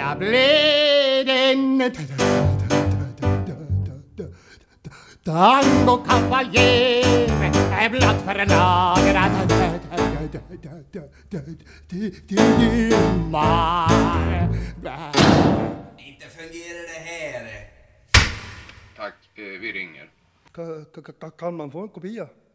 Jag blev en tangokavaljer, blott för några timmar. Inte fungerar det här. Tack, vi ringer. Kan man få en kopia?